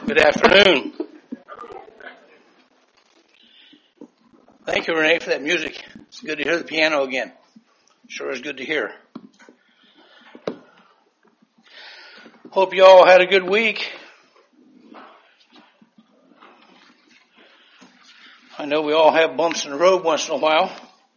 Good afternoon. Thank you, Renee, for that music. It's good to hear the piano again. Sure is good to hear. Hope you all had a good week. I know we all have bumps in the road once in a while.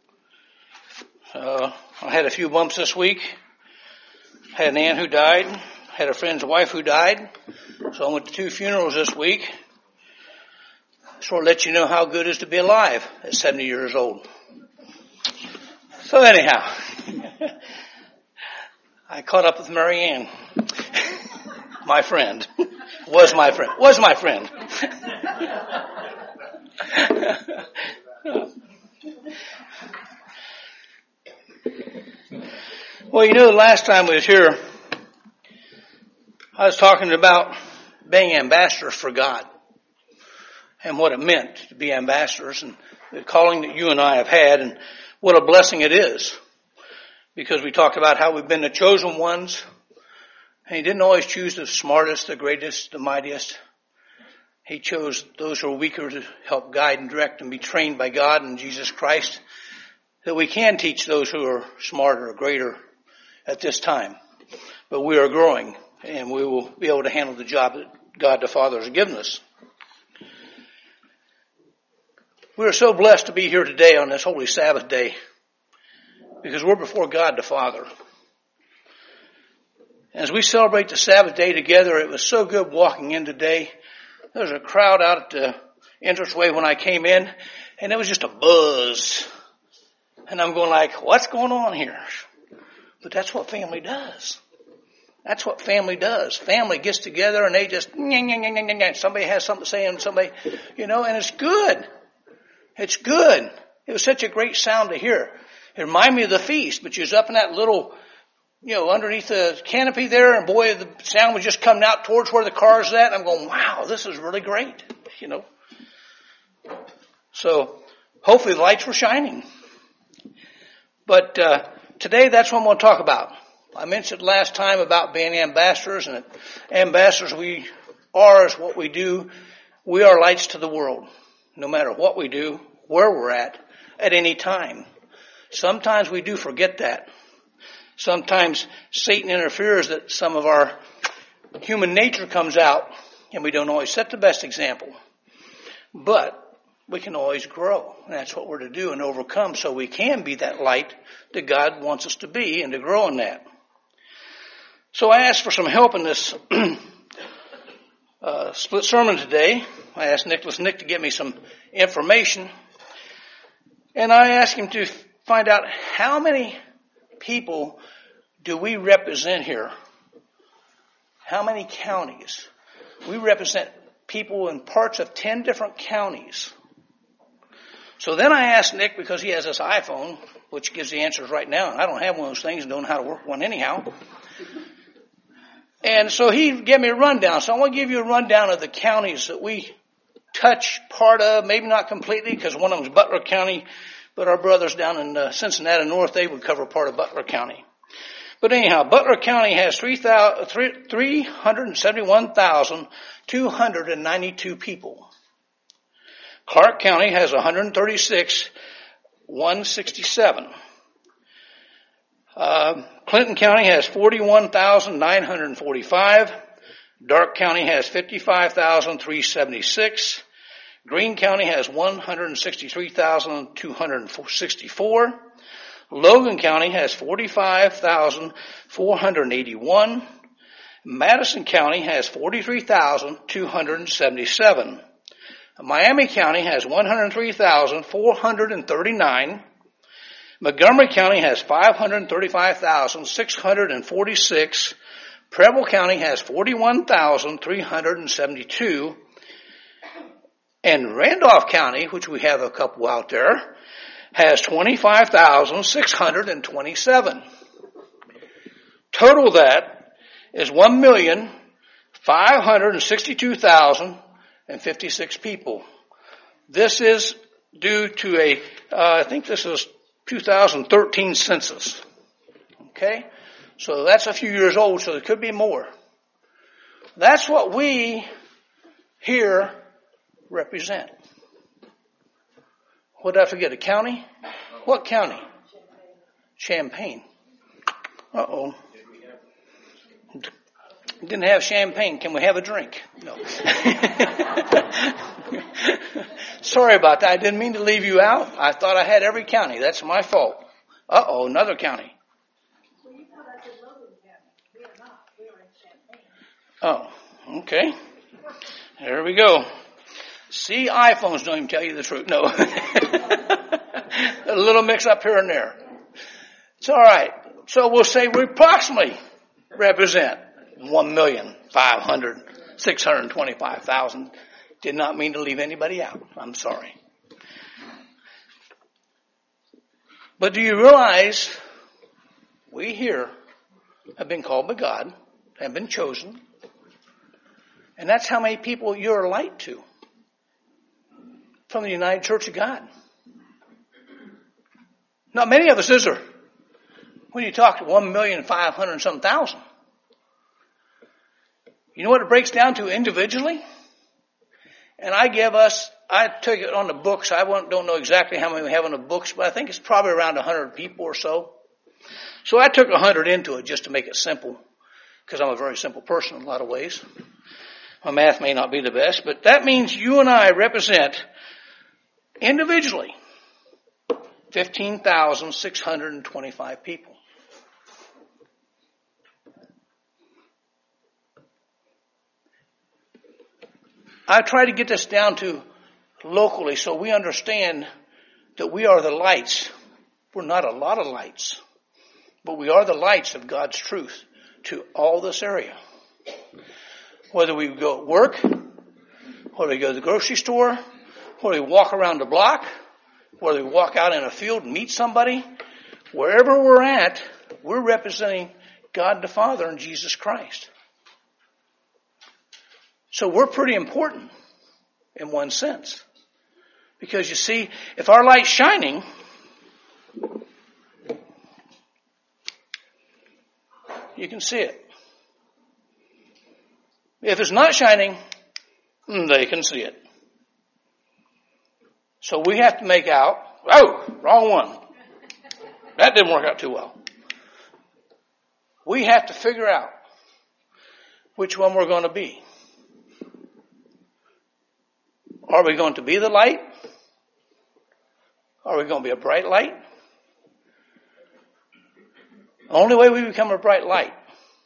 I had a few bumps this week. Had an aunt who died. Had a friend's wife who died. So I went to 2 funerals this week. Sort of let you know how good it is to be alive at 70 years old. So anyhow, I caught up with Mary Ann, my friend. Was my friend. Well, you know, the last time we was here, I was talking about being ambassadors for God and what it meant to be ambassadors and the calling that you and I have had and what a blessing it is. Because we talked about how we've been the chosen ones, and He didn't always choose the smartest, the greatest, the mightiest. He chose those who are weaker to help guide and direct and be trained by God and Jesus Christ, that we can teach those who are smarter or greater at this time. But we are growing, and we will be able to handle the job that God the Father has given us. We are so blessed to be here today on this Holy Sabbath day because we're before God the Father. As we celebrate the Sabbath day together, it was so good walking in today. There was a crowd out at the entranceway when I came in, and it was just a buzz. And I'm going like, what's going on here? But that's what family does. That's what family does. Family gets together and they just, somebody has something to say and somebody, and it's good. It's good. It was such a great sound to hear. It reminded me of the feast, but you was up in that little, underneath the canopy there, and boy, the sound was just coming out towards where the car's at. And I'm going, wow, this is really great, So hopefully the lights were shining. But today that's what I'm going to talk about. I mentioned last time about being ambassadors, and ambassadors we are is what we do. We are lights to the world, no matter what we do, where we're at any time. Sometimes we do forget that. Sometimes Satan interferes that some of our human nature comes out, and we don't always set the best example. But we can always grow, and that's what we're to do and overcome so we can be that light that God wants us to be and to grow in that. So I asked for some help in this split sermon today. I asked Nick to get me some information, and I asked him to find out how many people do we represent here? How many counties? We represent people in parts of 10 different counties. So then I asked Nick, because he has this iPhone, which gives the answers right now, and I don't have one of those things and don't know how to work one anyhow. And so he gave me a rundown. So I want to give you a rundown of the counties that we touch part of, maybe not completely, because one of them is Butler County, but our brothers down in Cincinnati North, they would cover part of Butler County. But anyhow, Butler County has 371,292 people. Clark County has 136,167. Clinton County has 41,945. Darke County has 55,376. Greene County has 163,264. Logan County has 45,481. Madison County has 43,277. Miami County has 103,439. Montgomery County has 535,646. Preble County has 41,372. And Randolph County, which we have a couple out there, has 25,627. Total of that is 1,562,056 people. This is due to I think this is 2013 census. Okay? So that's a few years old, so there could be more. That's what we here represent. What did I forget? A county? What county? Champaign. Uh-oh. Didn't have champagne. Can we have a drink? No. Sorry about that. I didn't mean to leave you out. I thought I had every county. That's my fault. Uh-oh, another county. Oh, okay. There we go. See, iPhones don't even tell you the truth. No. A little mix up here and there. It's all right. So we'll say we approximately represent 1,500,625,000. Did not mean to leave anybody out. I'm sorry. But do you realize we here have been called by God, have been chosen, and that's how many people you're a light to from the United Church of God. Not many of us, is there? When you talk to 1,500,000. You know what it breaks down to individually? And I took it on the books. I don't know exactly how many we have on the books, but I think it's probably around 100 people or so. So I took 100 into it just to make it simple, because I'm a very simple person in a lot of ways. My math may not be the best, but that means you and I represent individually 15,625 people. I try to get this down to locally so we understand that we are the lights. We're not a lot of lights, but we are the lights of God's truth to all this area. Whether we go at work, whether we go to the grocery store, whether we walk around the block, whether we walk out in a field and meet somebody, wherever we're at, we're representing God the Father and Jesus Christ. So we're pretty important in one sense. Because you see, if our light's shining, you can see it. If it's not shining, they can see it. So we have to make out, oh, wrong one. That didn't work out too well. We have to figure out which one we're going to be. Are we going to be the light? Are we going to be a bright light? The only way we become a bright light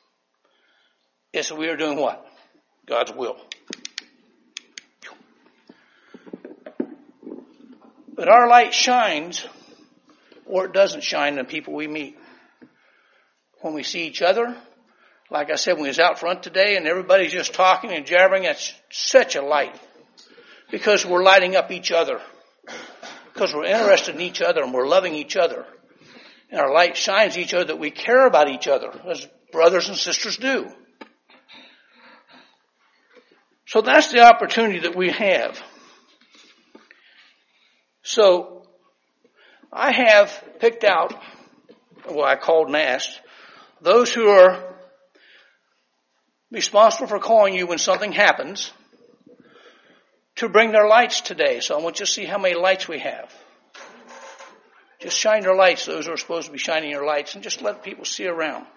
is if we are doing what? God's will. But our light shines, or it doesn't shine in the people we meet. When we see each other, like I said, when we was out front today and everybody's just talking and jabbering, that's such a light. Because we're lighting up each other. Because we're interested in each other and we're loving each other. And our light shines each other that we care about each other, as brothers and sisters do. So that's the opportunity that we have. So I have picked out, I called and asked, those who are responsible for calling you when something happens, to bring their lights today. So I want you to see how many lights we have. Just shine your lights, those who are supposed to be shining your lights, and just let people see around.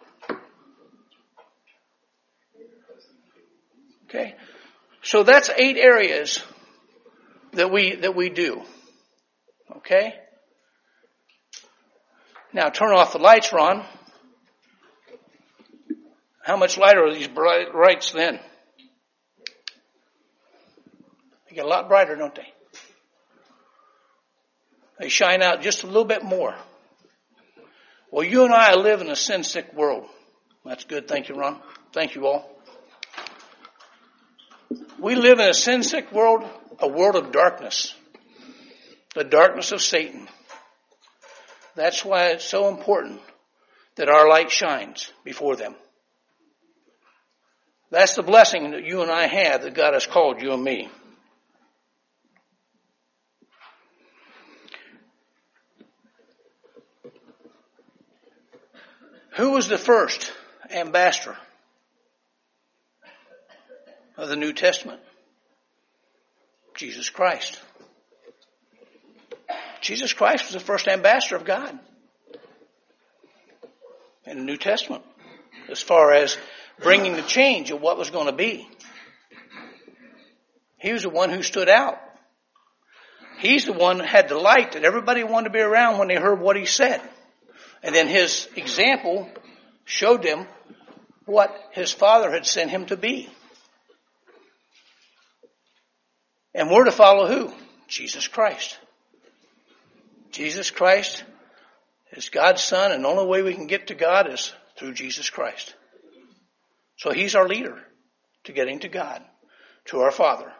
Okay? So that's 8 areas that we do. Okay? Now turn off the lights, Ron. How much lighter are these bright lights then? They get a lot brighter, don't they? They shine out just a little bit more. Well, you and I live in a sin-sick world. That's good. Thank you, Ron. Thank you all. We live in a sin-sick world, a world of darkness. The darkness of Satan. That's why it's so important that our light shines before them. That's the blessing that you and I have that God has called you and me. Who was the first ambassador of the New Testament? Jesus Christ. Jesus Christ was the first ambassador of God in the New Testament as far as bringing the change of what was going to be. He was the one who stood out. He's the one that had the light that everybody wanted to be around when they heard what he said. And then his example showed them what his Father had sent him to be. And we're to follow who? Jesus Christ. Jesus Christ is God's Son, and the only way we can get to God is through Jesus Christ. So he's our leader to getting to God, to our Father.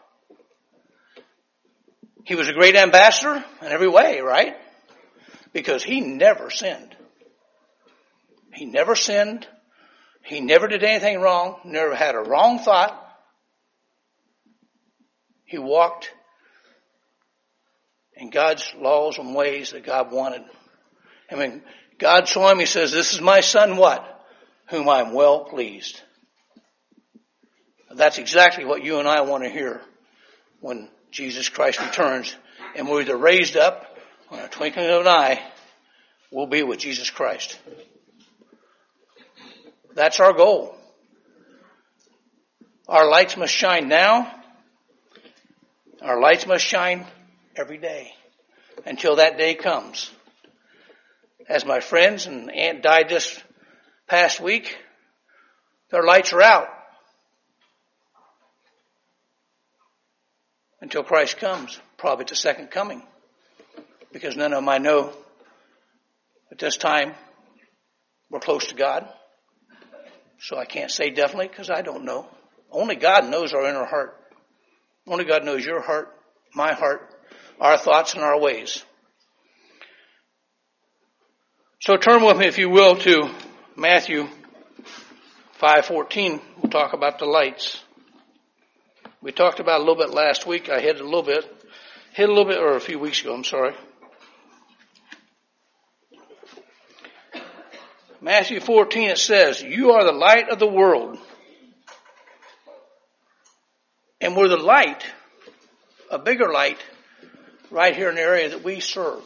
He was a great ambassador in every way, right? Because he never sinned. He never sinned. He never did anything wrong, never had a wrong thought. He walked in God's laws and ways that God wanted. I mean, God saw him, he says, this is my son, what? Whom I am well pleased. That's exactly what you and I want to hear when Jesus Christ returns. And we're either raised up, or in a twinkling of an eye, we'll be with Jesus Christ. That's our goal. Our lights must shine now. Our lights must shine every day until that day comes. As my friends and aunt died this past week, their lights are out until Christ comes, probably at the second coming. Because none of them I know at this time we're close to God. So I can't say definitely because I don't know. Only God knows our inner heart. Only God knows your heart, my heart, our thoughts and our ways. So turn with me, if you will, to Matthew 5:14. We'll talk about the lights. We talked about it a little bit last week. I hit a little bit, or a few weeks ago, I'm sorry. Matthew 14, it says, you are the light of the world. And we're the light, a bigger light, right here in the area that we serve.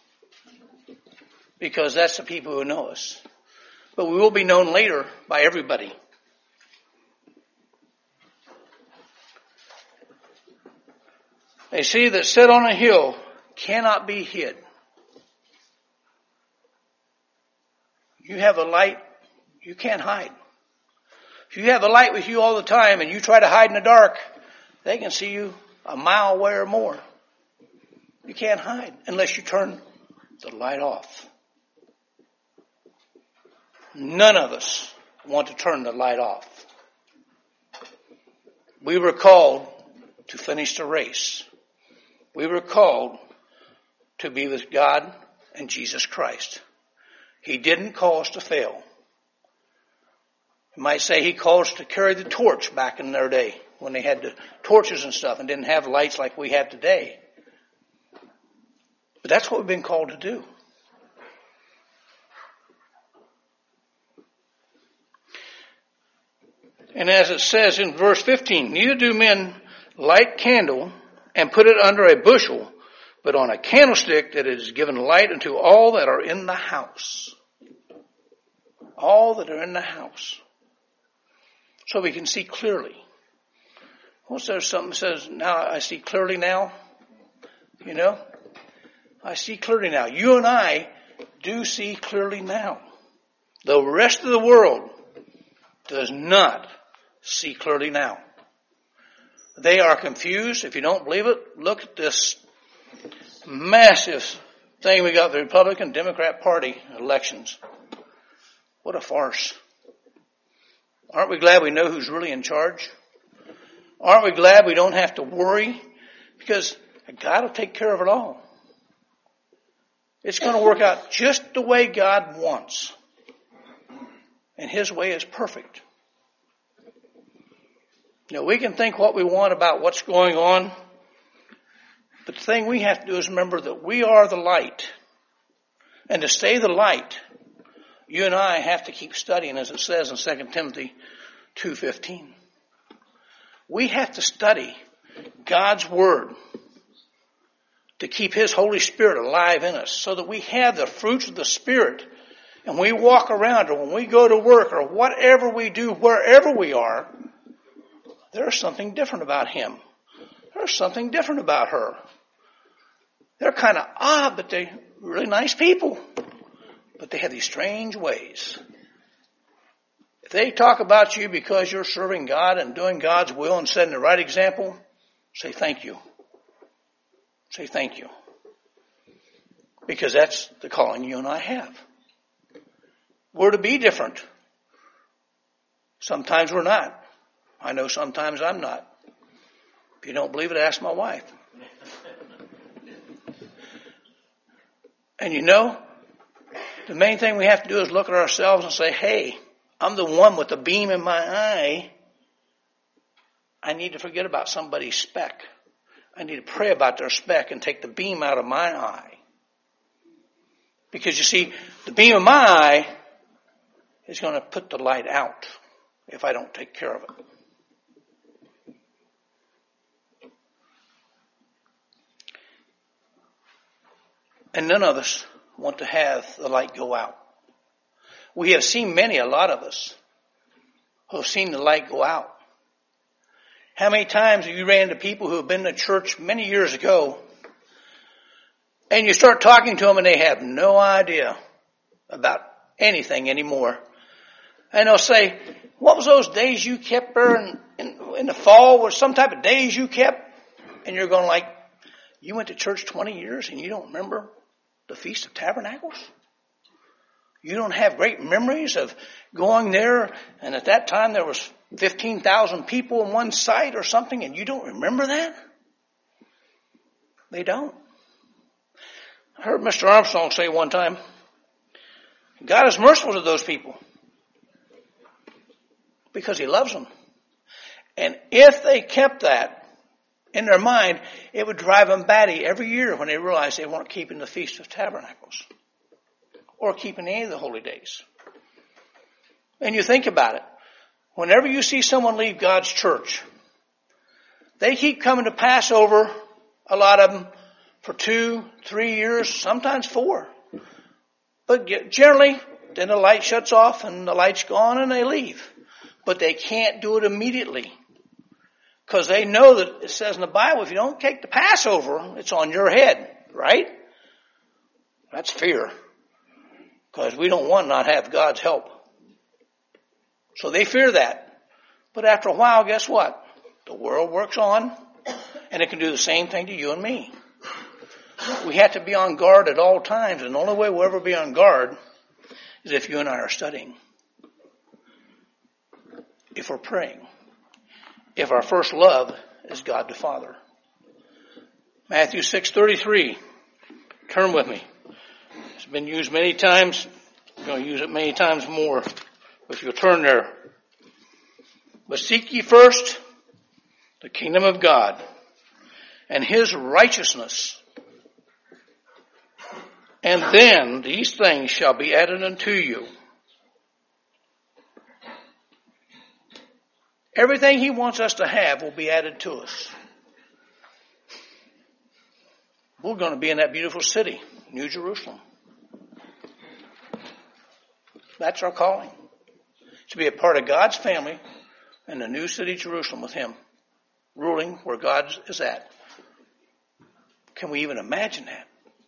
Because that's the people who know us. But we will be known later by everybody. A city that set on a hill cannot be hid. You have a light, you can't hide. If you have a light with you all the time and you try to hide in the dark, they can see you a mile away or more. You can't hide unless you turn the light off. None of us want to turn the light off. We were called to finish the race. We were called to be with God and Jesus Christ. He didn't call us to fail. You might say he called us to carry the torch back in their day when they had the torches and stuff and didn't have lights like we have today. But that's what we've been called to do. And as it says in verse 15, neither do men light candle and put it under a bushel, but on a candlestick that it is given light unto all that are in the house. All that are in the house. So we can see clearly. What's there something that says, now I see clearly now? You know? I see clearly now. You and I do see clearly now. The rest of the world does not see clearly now. They are confused. If you don't believe it, look at this massive thing we got, the Republican Democrat Party elections. What a farce. Aren't we glad we know who's really in charge? Aren't we glad we don't have to worry? Because God will take care of it all. It's going to work out just the way God wants. And His way is perfect. You know, we can think what we want about what's going on. But the thing we have to do is remember that we are the light. And to stay the light, you and I have to keep studying, as it says in 2 Timothy 2:15. We have to study God's Word to keep His Holy Spirit alive in us so that we have the fruits of the Spirit and we walk around, or when we go to work, or whatever we do, wherever we are, there's something different about him. There's something different about her. They're kind of odd, but they're really nice people. But they have these strange ways. If they talk about you because you're serving God and doing God's will and setting the right example, say thank you. Say thank you. Because that's the calling you and I have. We're to be different. Sometimes we're not. I know sometimes I'm not. If you don't believe it, ask my wife. And you know, the main thing we have to do is look at ourselves and say, hey, I'm the one with the beam in my eye. I need to forget about somebody's speck. I need to pray about their speck and take the beam out of my eye. Because you see, the beam of my eye is going to put the light out if I don't take care of it. And none of us want to have the light go out. We have seen a lot of us, who have seen the light go out. How many times have you ran into people who have been to church many years ago, and you start talking to them and they have no idea about anything anymore? And they'll say, what was those days you kept there in the fall? Was some type of days you kept? And you're going like, you went to church 20 years and you don't remember the Feast of Tabernacles? You don't have great memories of going there, and at that time there was 15,000 people in one site or something, and you don't remember that? They don't. I heard Mr. Armstrong say one time, God is merciful to those people because He loves them. And if they kept that in their mind, it would drive them batty every year when they realized they weren't keeping the Feast of Tabernacles or keeping any of the holy days. And you think about it. Whenever you see someone leave God's church, they keep coming to Passover, a lot of them, for 2, 3 years, sometimes 4. But generally, then the light shuts off and the light's gone and they leave. But they can't do it immediately. Because they know that it says in the Bible, if you don't take the Passover, it's on your head, right? That's fear. Because we don't want to not have God's help. So they fear that. But after a while, guess what? The world works on, and it can do the same thing to you and me. We have to be on guard at all times, and the only way we'll ever be on guard is if you and I are studying. If we're praying. If our first love is God the Father. Matthew 6:33. Turn with me. It's been used many times. I'm going to use it many times more. If you'll turn there. But seek ye first the kingdom of God and His righteousness. And then these things shall be added unto you. Everything He wants us to have will be added to us. We're going to be in that beautiful city, New Jerusalem. That's our calling. To be a part of God's family in the new city, Jerusalem, with Him, ruling where God is at. Can we even imagine that?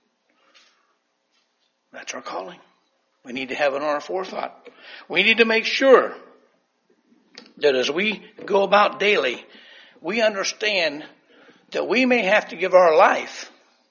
That's our calling. We need to have it on our forethought. We need to make sure that as we go about daily, we understand that we may have to give our life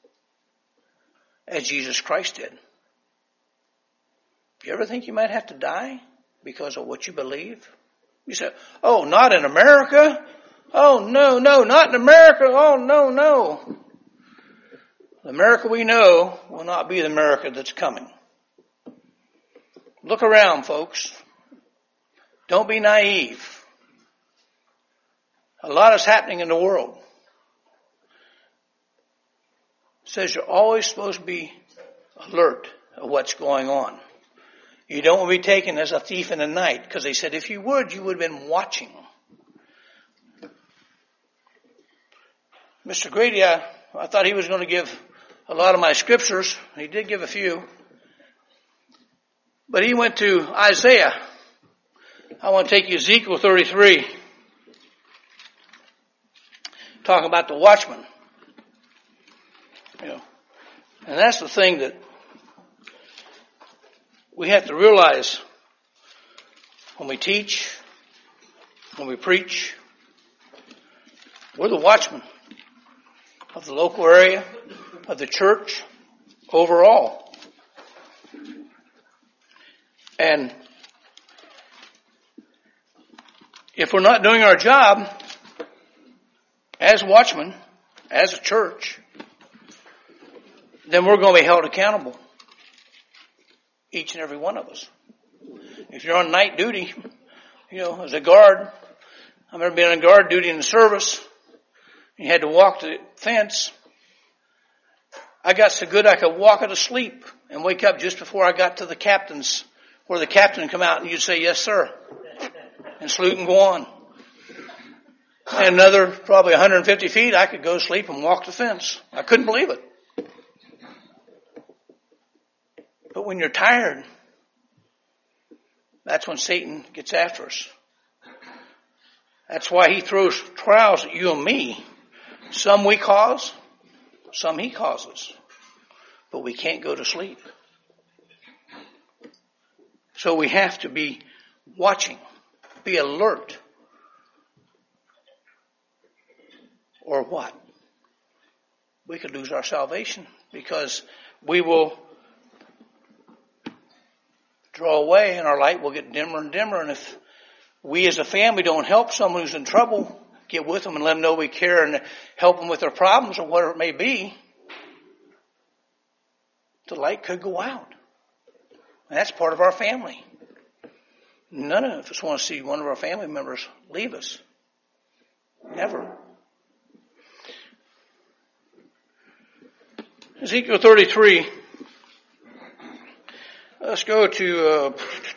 as Jesus Christ did. Do you ever think you might have to die because of what you believe? You say, oh, not in America. Oh, no, not in America. Oh, no. The America we know will not be the America that's coming. Look around, folks. Don't be naive. A lot is happening in the world. It says you're always supposed to be alert of what's going on. You don't want to be taken as a thief in the night, because they said if you would have been watching. Mr. Grady, I thought he was going to give a lot of my scriptures. He did give a few. But he went to Isaiah. I want to take you to Ezekiel 33. Talking about the watchman. You know, and that's the thing that we have to realize when we teach, when we preach. We're the watchmen of the local area, of the church, overall. And if we're not doing our job as watchmen, as a church, then we're going to be held accountable. Each and every one of us. If you're on night duty, as a guard, I remember being on guard duty in the service. You had to walk the fence. I got so good I could walk it asleep and wake up just before I got to the captain's, where the captain would come out and you'd say, yes, sir, and salute and go on. And another probably 150 feet, I could go to sleep and walk the fence. I couldn't believe it. But when you're tired, that's when Satan gets after us. That's why he throws trials at you and me. Some we cause, some he causes. But we can't go to sleep. So we have to be watching, be alert. Or what? We could lose our salvation because we will draw away and our light will get dimmer and dimmer. And if we as a family don't help someone who's in trouble, get with them and let them know we care and help them with their problems or whatever it may be, the light could go out. And that's part of our family. None of us want to see one of our family members leave us. Never. Ezekiel 33. Let's go to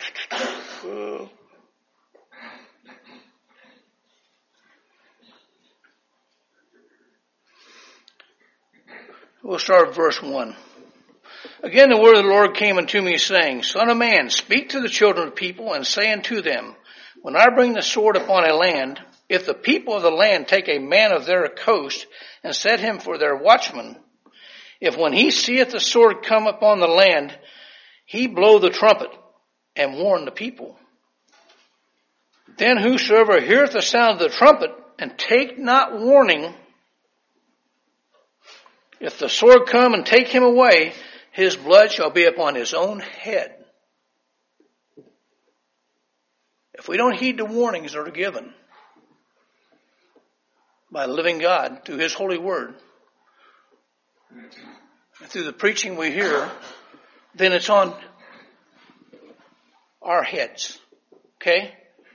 we'll start at verse 1. Again, the word of the Lord came unto me, saying, Son of man, speak to the children of people, and say unto them, When I bring the sword upon a land, if the people of the land take a man of their coast, and set him for their watchman, if when he seeth the sword come upon the land, he blow the trumpet, and warn the people, then whosoever heareth the sound of the trumpet, and take not warning, if the sword come and take him away, his blood shall be upon his own head. If we don't heed the warnings that are given by the living God through his holy word, and through the preaching we hear, then it's on our heads. Okay?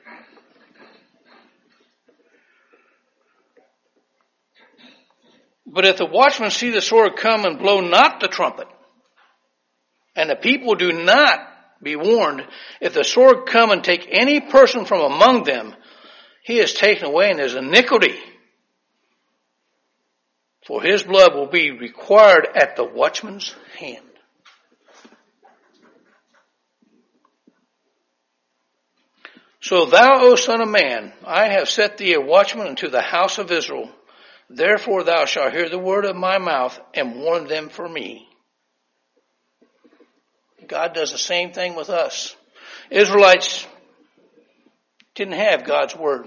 But if the watchman see the sword come and blow not the trumpet, and the people do not be warned, if the sword come and take any person from among them, he is taken away in his iniquity. For his blood will be required at the watchman's hand. So thou, O son of man, I have set thee a watchman unto the house of Israel. Therefore thou shalt hear the word of my mouth and warn them for me. God does the same thing with us. Israelites didn't have God's word.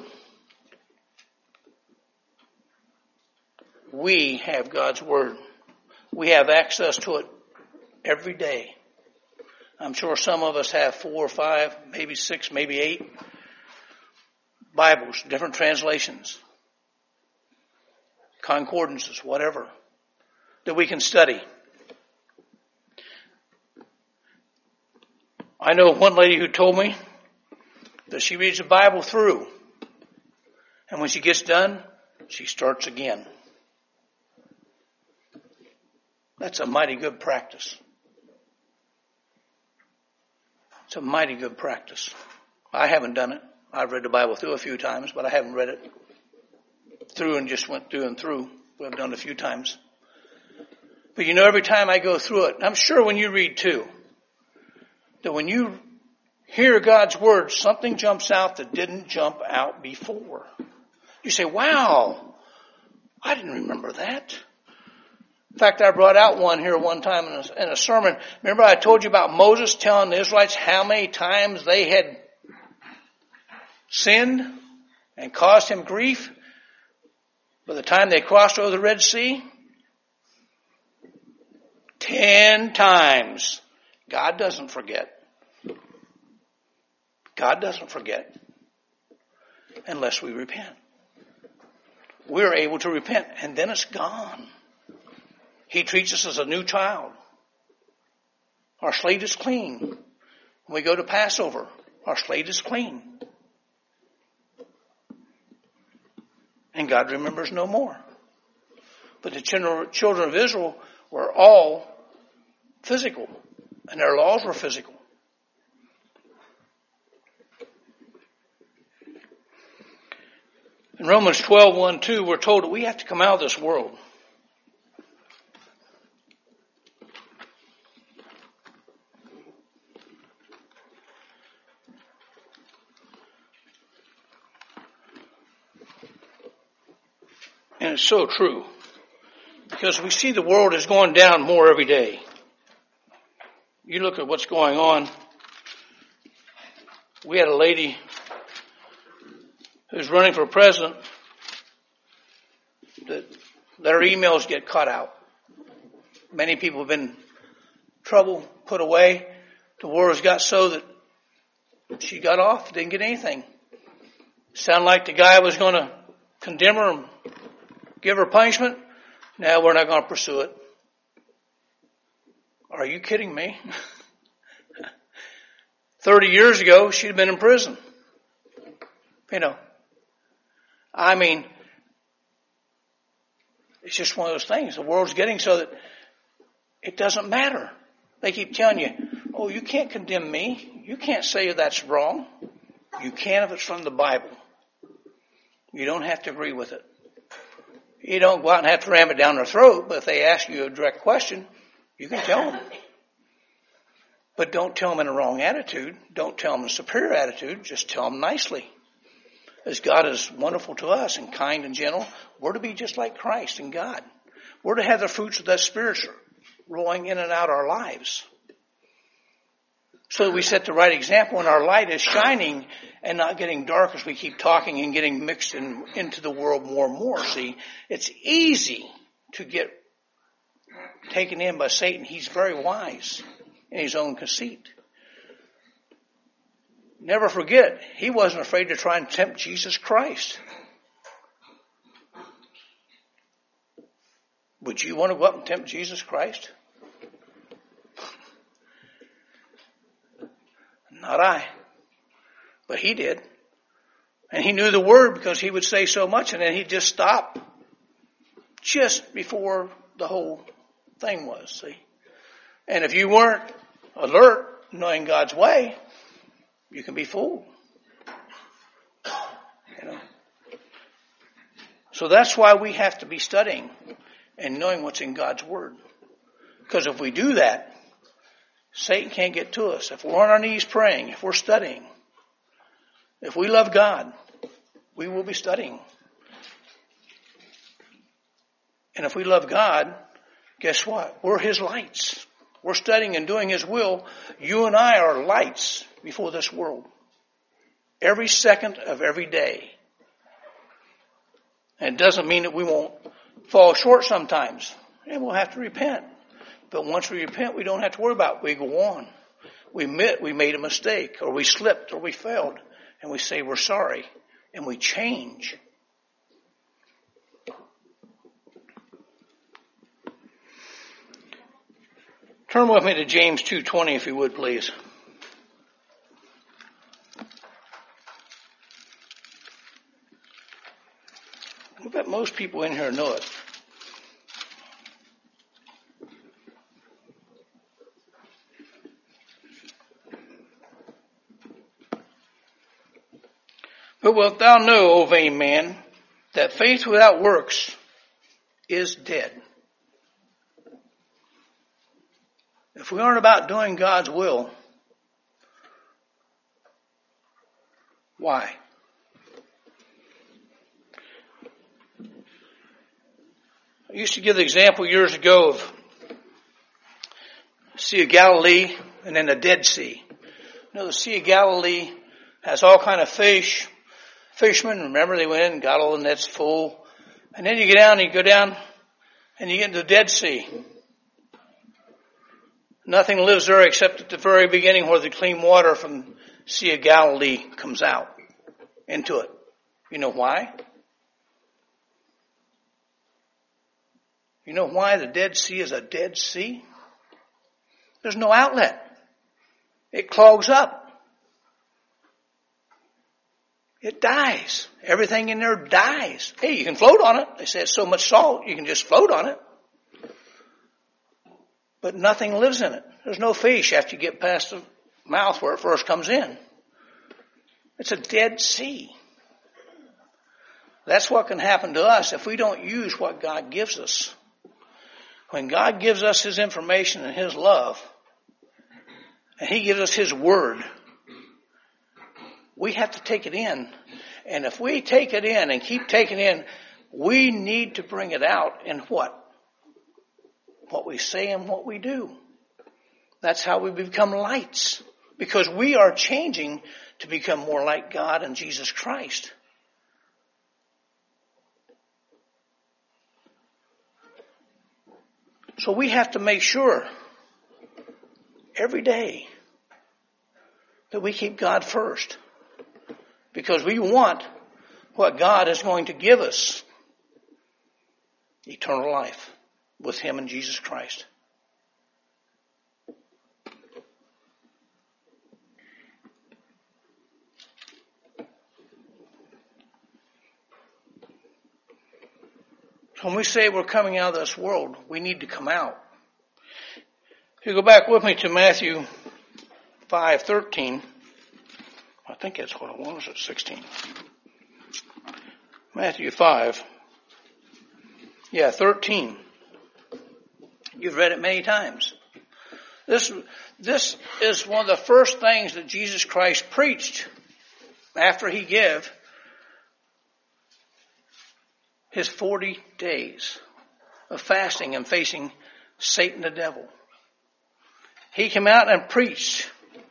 We have God's word. We have access to it every day. I'm sure some of us have 4 or 5, maybe 6, maybe 8 Bibles, different translations, concordances, whatever, that we can study. I know one lady who told me that she reads the Bible through, and when she gets done, she starts again. That's a mighty good practice. It's a mighty good practice. I haven't done it. I've read the Bible through a few times, but I haven't read it through and just went through and through. We've done it a few times. But you know, every time I go through it, I'm sure when you read too, that when you hear God's word, something jumps out that didn't jump out before. You say, wow, I didn't remember that. In fact, I brought out one here one time in a sermon. Remember I told you about Moses telling the Israelites how many times they had sinned and caused him grief by the time they crossed over the Red Sea? 10 times. God doesn't forget. God doesn't forget unless we repent. We're able to repent, and then it's gone. He treats us as a new child. Our slate is clean. When we go to Passover, our slate is clean. And God remembers no more. But the children of Israel were all physical, and their laws were physical. In Romans 12:1-2, we're told that we have to come out of this world. And it's so true. Because we see the world is going down more every day. You look at what's going on. We had a lady who's running for president that their emails get cut out. Many people have been in trouble, put away. The war has got so that she got off, didn't get anything. Sounded like the guy was going to condemn her and give her punishment. Now we're not going to pursue it. Are you kidding me? 30 years ago, she'd been in prison. You know, I mean, it's just one of those things. The world's getting so that it doesn't matter. They keep telling you, oh, you can't condemn me. You can't say that's wrong. You can if it's from the Bible. You don't have to agree with it. You don't go out and have to ram it down their throat, but if they ask you a direct question, you can tell them. But don't tell them in a wrong attitude. Don't tell them in a superior attitude. Just tell them nicely. As God is wonderful to us and kind and gentle, we're to be just like Christ and God. We're to have the fruits of that Spirit rolling in and out our lives. So that we set the right example and our light is shining and not getting dark as we keep talking and getting mixed into the world more and more. See, it's easy to get taken in by Satan. He's very wise in his own conceit. Never forget, he wasn't afraid to try and tempt Jesus Christ. Would you want to go up and tempt Jesus Christ? Not I. But he did. And he knew the word because he would say so much and then he'd just stop just before the whole thing was, see. And if you weren't alert, knowing God's way, you can be fooled. You know. So that's why we have to be studying and knowing what's in God's word. Because if we do that, Satan can't get to us. If we're on our knees praying, if we're studying, if we love God, we will be studying. And if we love God, guess what? We're his lights. We're studying and doing his will. You and I are lights before this world. Every second of every day. And it doesn't mean that we won't fall short sometimes. And we'll have to repent. But once we repent, we don't have to worry about it. We go on. We admit we made a mistake, or we slipped, or we failed. And we say we're sorry. And we change. Turn with me to James 2:20, if you would, please. I bet most people in here know it. But wilt thou know, O vain man, that faith without works is dead. If we aren't about doing God's will, why? I used to give the example years ago of the Sea of Galilee and then the Dead Sea. You know, the Sea of Galilee has all kind of fish. Fishermen, remember, they went in and got all the nets full. And then you go down and you get into the Dead Sea. Nothing lives there except at the very beginning where the clean water from Sea of Galilee comes out into it. You know why? You know why the Dead Sea is a Dead Sea? There's no outlet. It clogs up. It dies. Everything in there dies. Hey, you can float on it. They say it's so much salt, you can just float on it. But nothing lives in it. There's no fish after you get past the mouth where it first comes in. It's a Dead Sea. That's what can happen to us if we don't use what God gives us. When God gives us His information and His love, and He gives us His Word, we have to take it in. And if we take it in and keep taking it in, we need to bring it out in what? What we say and what we do. That's how we become lights. Because we are changing to become more like God and Jesus Christ. So we have to make sure every day that we keep God first. Because we want what God is going to give us. Eternal life with Him and Jesus Christ. When we say we're coming out of this world, we need to come out. If you go back with me to Matthew 5:13, I think that's what it was, at 16. Matthew 5. Yeah, 13. You've read it many times. This is one of the first things that Jesus Christ preached after He gave His 40 days of fasting and facing Satan the devil. He came out and preached.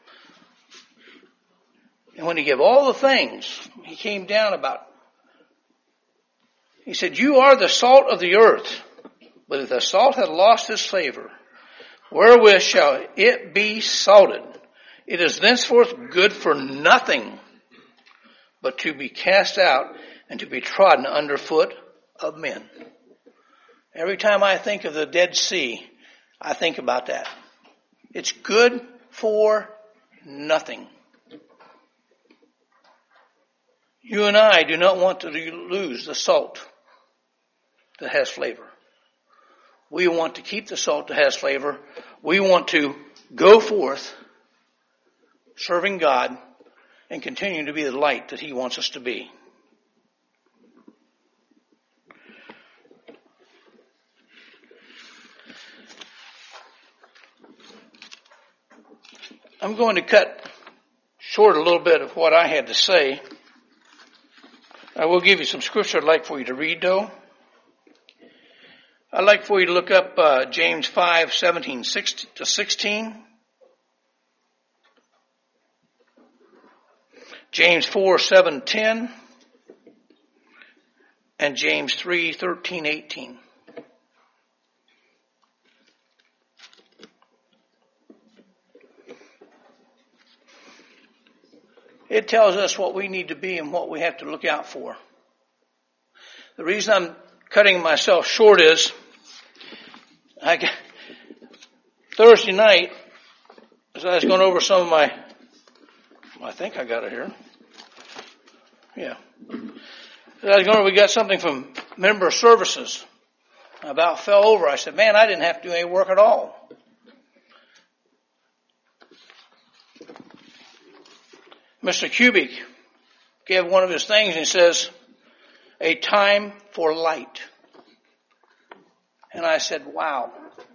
And when He gave all the things, He came down about. He said, "You are the salt of the earth, but if the salt hath lost its flavor, wherewith shall it be salted? It is thenceforth good for nothing, but to be cast out and to be trodden underfoot of men." Every time I think of the Dead Sea, I think about that. It's good for nothing. You and I do not want to lose the salt that has flavor. We want to keep the salt that has flavor. We want to go forth serving God and continue to be the light that He wants us to be. I'm going to cut short a little bit of what I had to say. I will give you some scripture I'd like for you to read, though. I'd like for you to look up James 5:17-16, James 4:7-10, and James 3:13-18. It tells us what we need to be and what we have to look out for. The reason I'm cutting myself short is Thursday night, as I was going over some of my, I think I got it here. Yeah. As I was going over, we got something from member services. I about fell over. I said, man, I didn't have to do any work at all. Mr. Kubik gave one of his things and he says, a time for light. And I said, wow.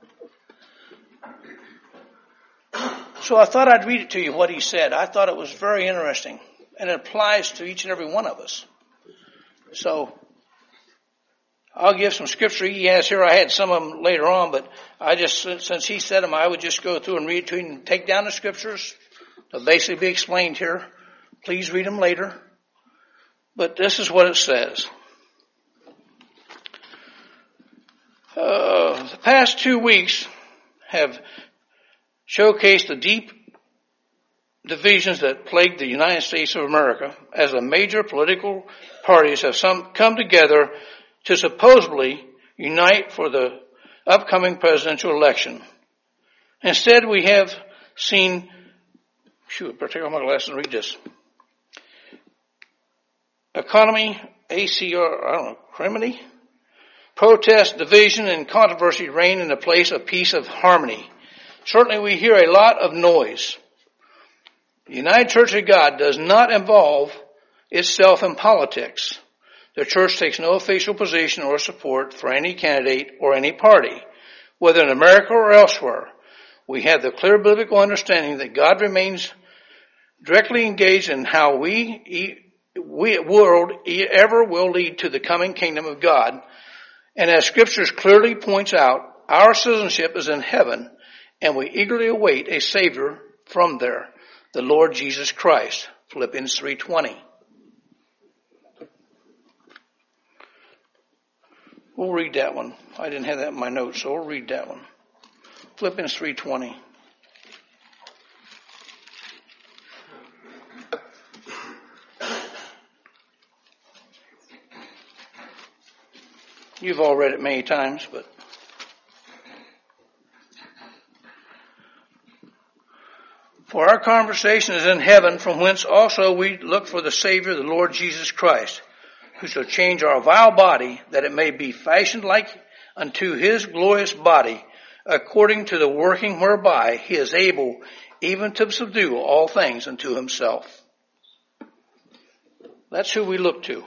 So I thought I'd read it to you, what he said. I thought it was very interesting. And it applies to each and every one of us. So I'll give some scripture he has here. I had some of them later on, but I just, since he said them, I would just go through and read it to you and take down the scriptures. They'll basically be explained here. Please read them later. But this is what it says. The past 2 weeks have showcased the deep divisions that plague the United States of America as the major political parties have come together to supposedly unite for the upcoming presidential election. Instead, we have seen, I better take off my glasses and read this. Criminy, protest, division, and controversy reign in the place of peace of harmony. Certainly we hear a lot of noise. The United Church of God does not involve itself in politics. The church takes no official position or support for any candidate or any party, whether in America or elsewhere. We have the clear biblical understanding that God remains directly engaged in how world ever will lead to the coming kingdom of God. And as Scriptures clearly points out, our citizenship is in heaven, and we eagerly await a Savior from there, the Lord Jesus Christ. Philippians 3:20. We'll read that one. I didn't have that in my notes, so we'll read that one. Philippians 3:20. You've all read it many times, but for our conversation is in heaven, from whence also we look for the Savior, the Lord Jesus Christ, who shall change our vile body, that it may be fashioned like unto his glorious body, according to the working whereby he is able even to subdue all things unto himself. That's who we look to.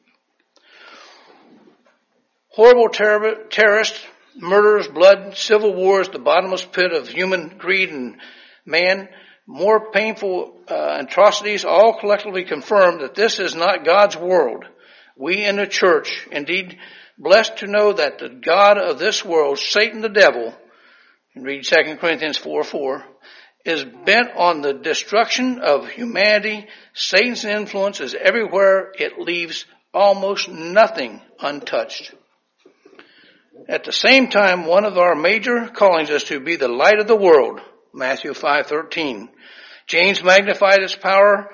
Horrible terrorists, murderers, blood, civil wars, the bottomless pit of human greed and man, more painful atrocities, all collectively confirm that this is not God's world. We in the church, indeed blessed to know that the God of this world, Satan the devil, and read 2 Corinthians 4:4, is bent on the destruction of humanity. Satan's influence is everywhere. It leaves almost nothing untouched. At the same time, one of our major callings is to be the light of the world, Matthew 5:13. Jesus magnified its power.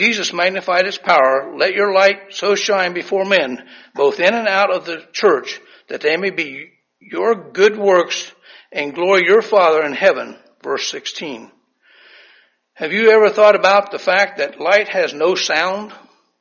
Let your light so shine before men, both in and out of the church, that they may be your good works and glory your Father in heaven. Verse 16. Have you ever thought about the fact that light has no sound?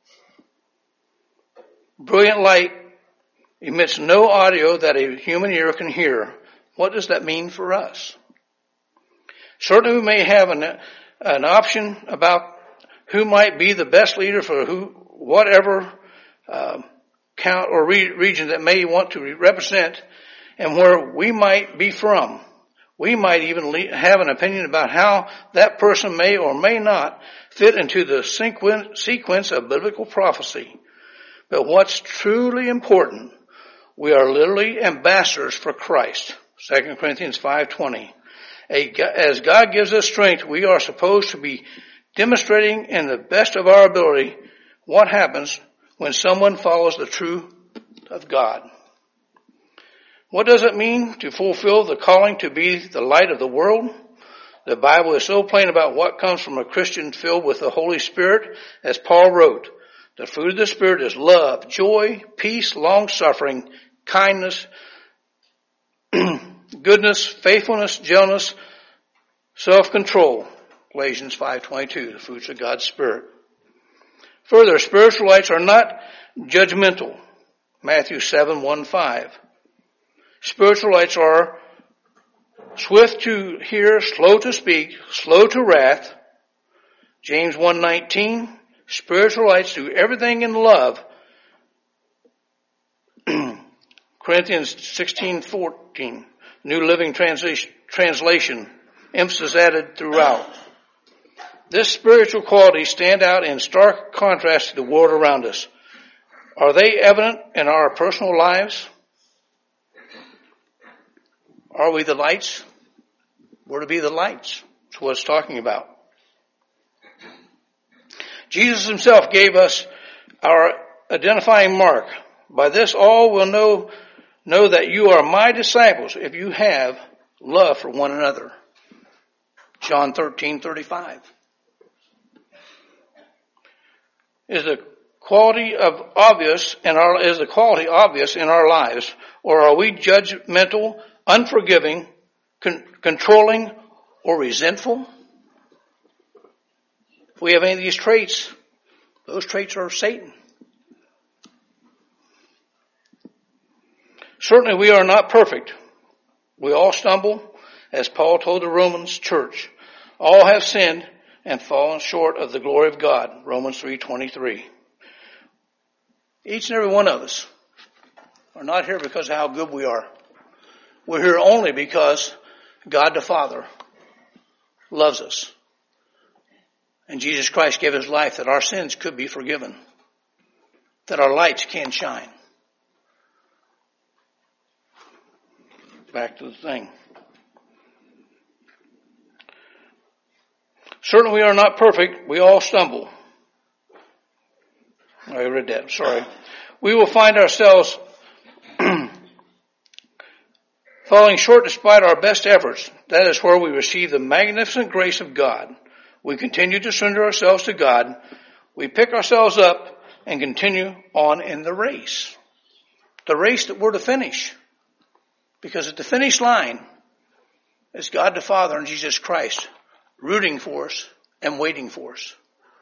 Brilliant light emits no audio that a human ear can hear. What does that mean for us? Certainly we may have an option about who might be the best leader for whatever count or region that may want to represent and where we might be from. We might even have an opinion about how that person may or may not fit into the sequence of biblical prophecy. But what's truly important, we are literally ambassadors for Christ. 2 Corinthians 5:20. As God gives us strength, we are supposed to be demonstrating in the best of our ability what happens when someone follows the truth of God. What does it mean to fulfill the calling to be the light of the world? The Bible is so plain about what comes from a Christian filled with the Holy Spirit, as Paul wrote. The fruit of the Spirit is love, joy, peace, long-suffering, kindness, goodness, faithfulness, gentleness, self-control. Galatians 5:22, the fruits of God's Spirit. Further, spiritual lights are not judgmental. Matthew 7:1-5. Spiritual lights are swift to hear, slow to speak, slow to wrath. James 1:19. Spiritual lights do everything in love. Corinthians 16:14, New Living Translation, emphasis added throughout. This spiritual qualities stand out in stark contrast to the world around us. Are they evident in our personal lives? Are we the lights? We're to be the lights. That's what it's talking about. Jesus himself gave us our identifying mark. By this all will know that you are my disciples if you have love for one another. John 13:35. Is the quality obvious in our lives, or are we judgmental, unforgiving, controlling, or resentful? If we have any of these traits, those traits are Satan. Certainly we are not perfect. We all stumble, as Paul told the Romans church. All have sinned and fallen short of the glory of God. Romans 3:23. Each and every one of us are not here because of how good we are. We're here only because God the Father loves us. And Jesus Christ gave his life that our sins could be forgiven, that our lights can shine. Back to the thing. Certainly we are not perfect. We all stumble. I read that. Sorry. We will find ourselves falling short despite our best efforts. That is where we receive the magnificent grace of God. We continue to surrender ourselves to God. We pick ourselves up and continue on in the race. The race that we're to finish. Because at the finish line is God the Father and Jesus Christ rooting for us and waiting for us.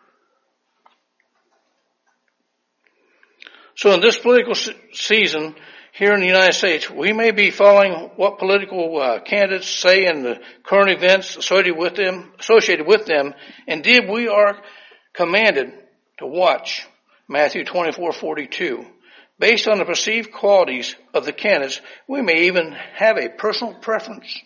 So in this political season here in the United States, we may be following what political candidates say in the current events associated with them. Indeed, we are commanded to watch Matthew 24:42. Based on the perceived qualities of the candidates, we may even have a personal preference.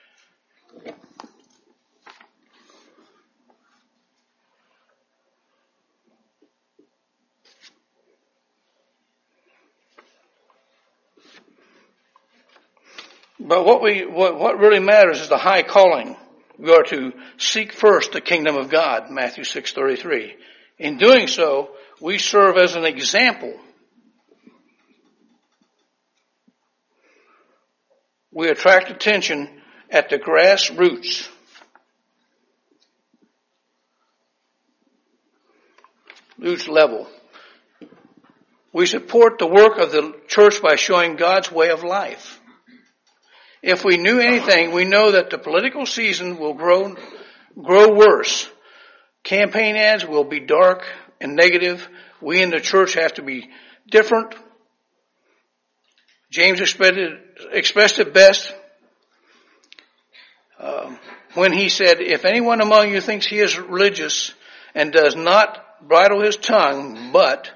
But what really matters is the high calling. We are to seek first the kingdom of God, Matthew 6:33. In doing so, we serve as an example. We attract attention at the grassroots. Level. We support the work of the church by showing God's way of life. If we knew anything, we know that the political season will grow worse. Campaign ads will be dark and negative. We in the church have to be different. James expressed it best when he said, if anyone among you thinks he is religious and does not bridle his tongue, but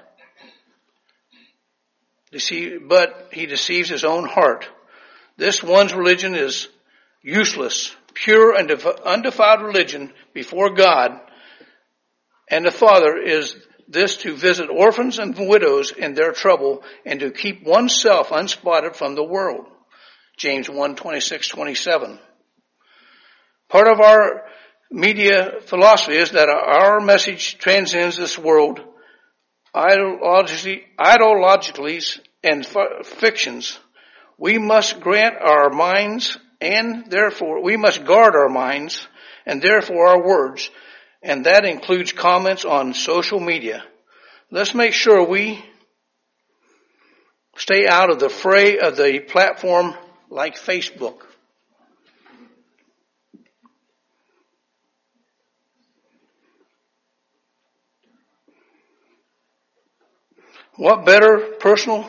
he deceives his own heart, this one's religion is useless. Pure and undefiled religion before God and the Father is this, to visit orphans and widows in their trouble and to keep oneself unspotted from the world. James 1:26-27. Part of our media philosophy is that our message transcends this world ideologies and fictions. We must guard our minds and therefore our words, and that includes comments on social media. Let's make sure we stay out of the fray of the platform like Facebook. What better personal?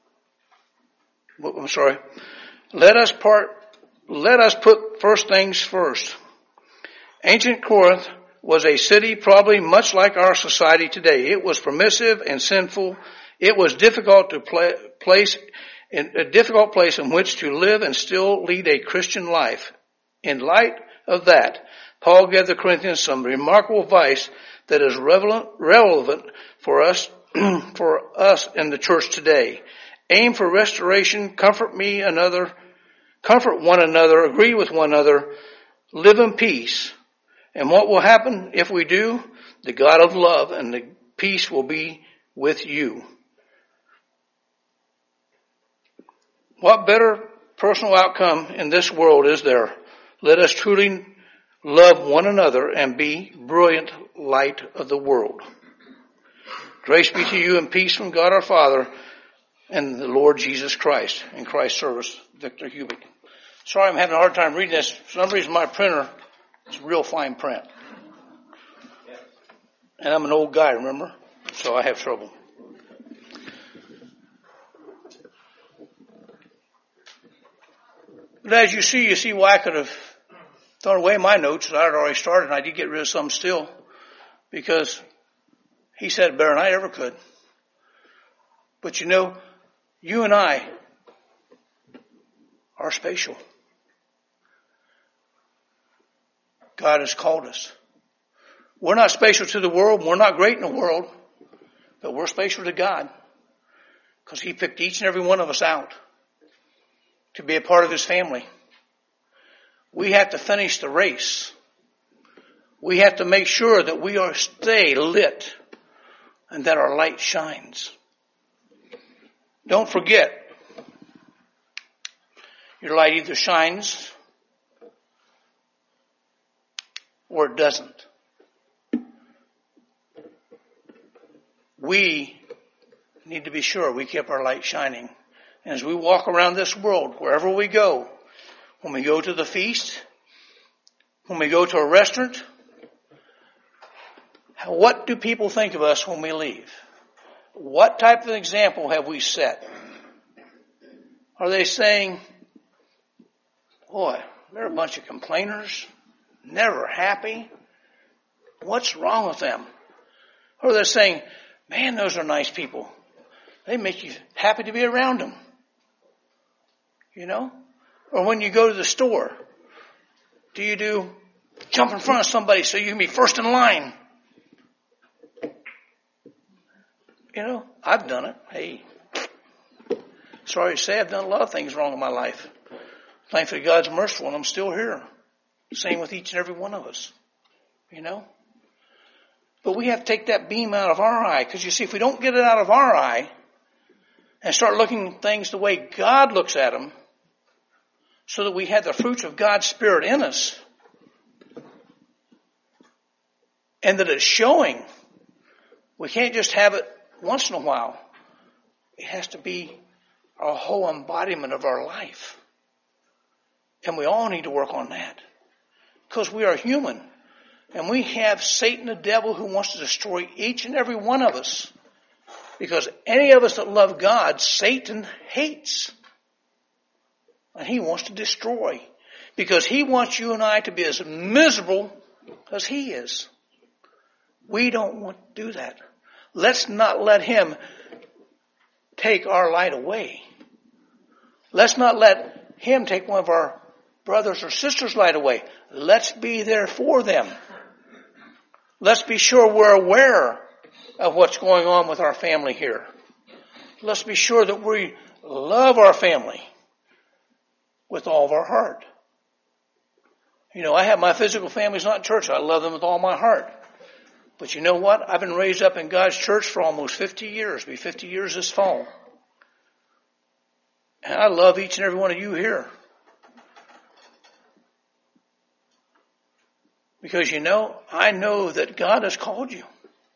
I'm sorry. Let us put first things first. Ancient Corinth was a city probably much like our society today. It was permissive and sinful. It was difficult to place in a difficult place in which to live and still lead a Christian life. In light of that, Paul gave the Corinthians some remarkable advice that is relevant for us in the church today. Aim for restoration, comfort one another, agree with one another, live in peace. And what will happen if we do? The God of love and the peace will be with you. What better personal outcome in this world is there? Let us truly love one another and be brilliant light of the world. Grace be to you and peace from God our Father and the Lord Jesus Christ. In Christ's service, Victor Hubick. Sorry, I'm having a hard time reading this. For some reason, my printer is real fine print. And I'm an old guy, remember? So I have trouble. But as you see why I could have thrown away my notes that I had already started, and I did get rid of some still, because he said it better than I ever could. But you know, you and I are special. God has called us. We're not special to the world. We're not great in the world. But we're special to God. Because He picked each and every one of us out to be a part of His family. We have to finish the race. We have to make sure that we stay lit and that our light shines. Don't forget, your light either shines or it doesn't. We need to be sure we keep our light shining. And as we walk around this world, wherever we go, when we go to the feast, when we go to a restaurant, what do people think of us when we leave? What type of example have we set? Are they saying, boy, they're a bunch of complainers, never happy? What's wrong with them? Or they're saying, man, those are nice people. They make you happy to be around them. You know? Or when you go to the store, do you jump in front of somebody so you can be first in line? You know, I've done it. Hey, sorry to say I've done a lot of things wrong in my life. Thankfully God's merciful and I'm still here. Same with each and every one of us. You know? But we have to take that beam out of our eye. Because you see, if we don't get it out of our eye and start looking at things the way God looks at them, so that we have the fruits of God's Spirit in us, and that it's showing, we can't just have it once in a while. It has to be our whole embodiment of our life. And we all need to work on that. Because we are human. And we have Satan, the devil, who wants to destroy each and every one of us. Because any of us that love God, Satan hates. And he wants to destroy. Because he wants you and I to be as miserable as he is. We don't want to do that. Let's not let him take our light away. Let's not let him take one of our brothers or sisters' light away. Let's be there for them. Let's be sure we're aware of what's going on with our family here. Let's be sure that we love our family with all of our heart. You know, I have my physical family's not in church. I love them with all my heart. But you know what? I've been raised up in God's church for almost 50 years. It'll be 50 years this fall. And I love each and every one of you here. Because you know, I know that God has called you.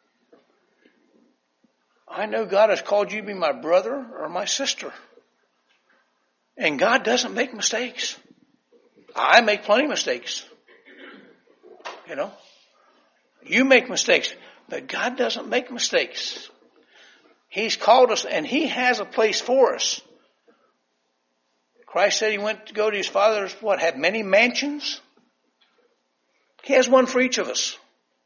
I know God has called you to be my brother or my sister. And God doesn't make mistakes. I make plenty of mistakes. You know. You make mistakes, but God doesn't make mistakes. He's called us and He has a place for us. Christ said He went to go to His Father's, had many mansions? He has one for each of us.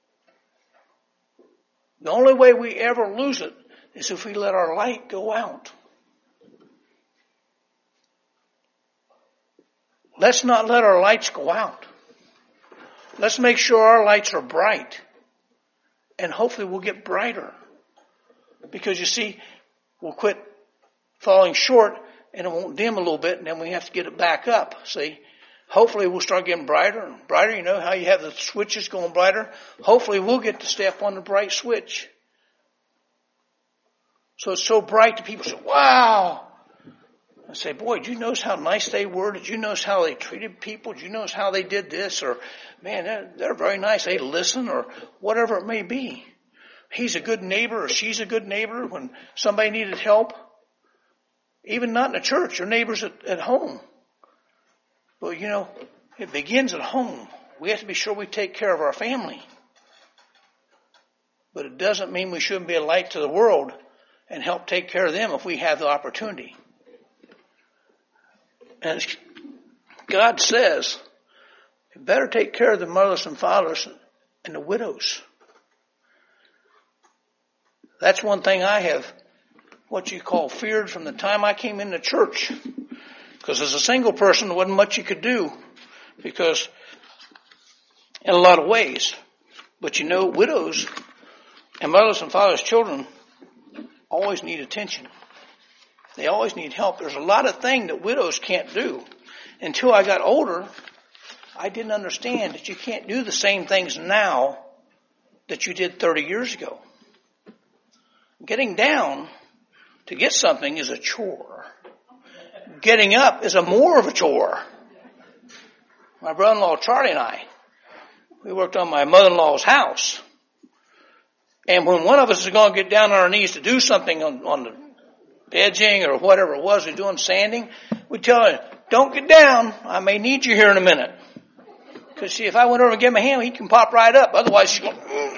The only way we ever lose it is if we let our light go out. let's not let our lights go out. Let's make sure our lights are bright. And hopefully we'll get brighter. Because you see, we'll quit falling short and it won't dim a little bit and then we have to get it back up. See? Hopefully we'll start getting brighter and brighter. You know how you have the switches going brighter? Hopefully we'll get to step on the bright switch. So it's so bright that people say, wow. I say, boy, did you notice how nice they were? Did you notice how they treated people? Did you notice how they did this? Or, man, they're very nice. They listen or whatever it may be. He's a good neighbor or she's a good neighbor when somebody needed help. Even not in the church, your neighbors at home. Well, you know, it begins at home. We have to be sure we take care of our family. But it doesn't mean we shouldn't be a light to the world and help take care of them if we have the opportunity. And God says, you better take care of the mothers and fathers and the widows. That's one thing I have, what you call, feared from the time I came into church. Because as a single person, there wasn't much you could do. Because, in a lot of ways. But you know, widows and mothers and fathers' children always need attention. They always need help. There's a lot of things that widows can't do. Until I got older, I didn't understand that you can't do the same things now that you did 30 years ago. Getting down to get something is a chore. Getting up is more of a chore. My brother-in-law Charlie and I, we worked on my mother-in-law's house. And when one of us is going to get down on our knees to do something on the edging or whatever it was, we're doing sanding, we tell her, don't get down. I may need you here in a minute. Because see, if I went over and gave him a hand, he can pop right up. Otherwise, she's going,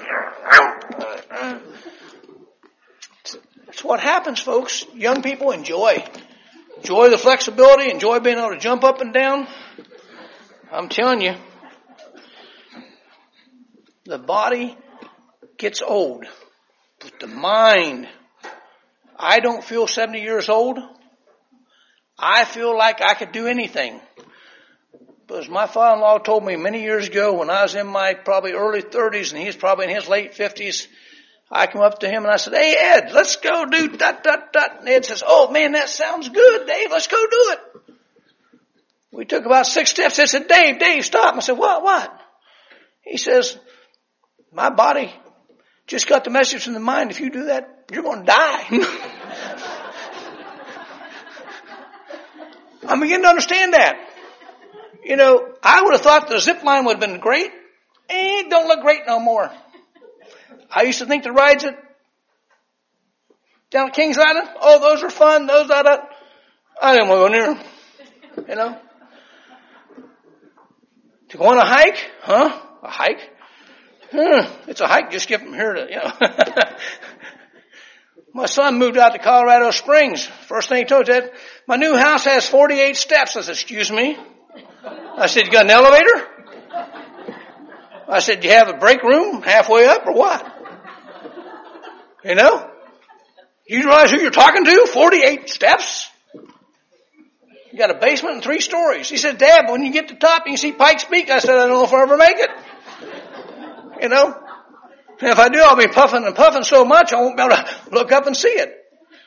That's what happens, folks. Young people enjoy the flexibility, enjoy being able to jump up and down. I'm telling you, the body gets old, but the mind, I don't feel 70 years old. I feel like I could do anything. But as my father-in-law told me many years ago when I was in my probably early 30s and he's probably in his late 50s, I come up to him and I said, hey, Ed, let's go do dot. And Ed says, oh, man, that sounds good, Dave. Let's go do it. We took about 6 steps. I said, Dave, stop. I said, what? He says, my body just got the message from the mind. If you do that, you're going to die. I'm beginning to understand that. You know, I would have thought the zip line would have been great. It don't look great no more. I used to think the rides down at Kings Island, oh, those are fun. I didn't want to go near them. You know. To go on a hike? Huh? A hike? It's a hike just get from here to, you know. My son moved out to Colorado Springs. First thing he told me, my new house has 48 steps. I said, excuse me? I said, you got an elevator? I said, do you have a break room halfway up or what? You know? You realize who you're talking to? 48 steps? You got a basement and 3 stories. He said, Dad, when you get to the top, you can see Pikes Peak. I said, I don't know if I'll ever make it. You know? And if I do, I'll be puffing and puffing so much, I won't be able to look up and see it.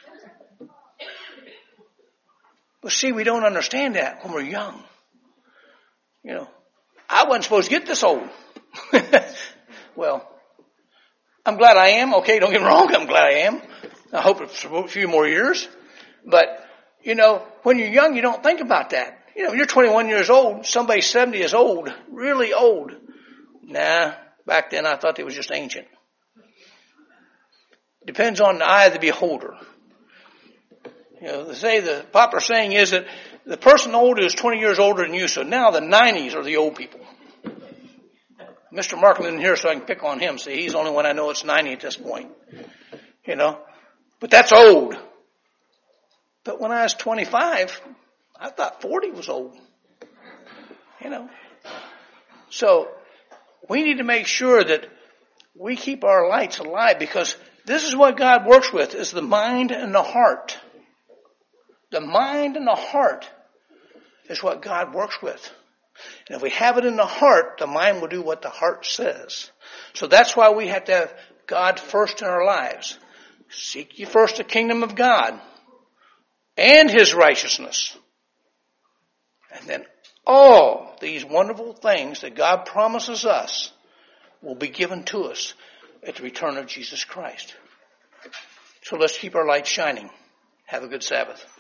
But see, we don't understand that when we're young. You know, I wasn't supposed to get this old. Well, I'm glad I am. Okay, don't get me wrong. I'm glad I am. I hope it's a few more years. But, you know, when you're young, you don't think about that. You know, when you're 21 years old, somebody 70 is old, really old. Nah, back then I thought it was just ancient. Depends on the eye of the beholder. You know, the popular saying is that the person older is 20 years older than you, so now the 90s are the old people. Mr. Markham isn't here, so I can pick on him. See, he's the only one I know that's 90 at this point. You know, but that's old. But when I was 25, I thought 40 was old. You know, so we need to make sure that we keep our lights alive because this is what God works with, is the mind and the heart. The mind and the heart. is what God works with. And if we have it in the heart, the mind will do what the heart says. So that's why we have to have God first in our lives. Seek ye first the kingdom of God and His righteousness. And then all these wonderful things that God promises us will be given to us at the return of Jesus Christ. So let's keep our light shining. Have a good Sabbath.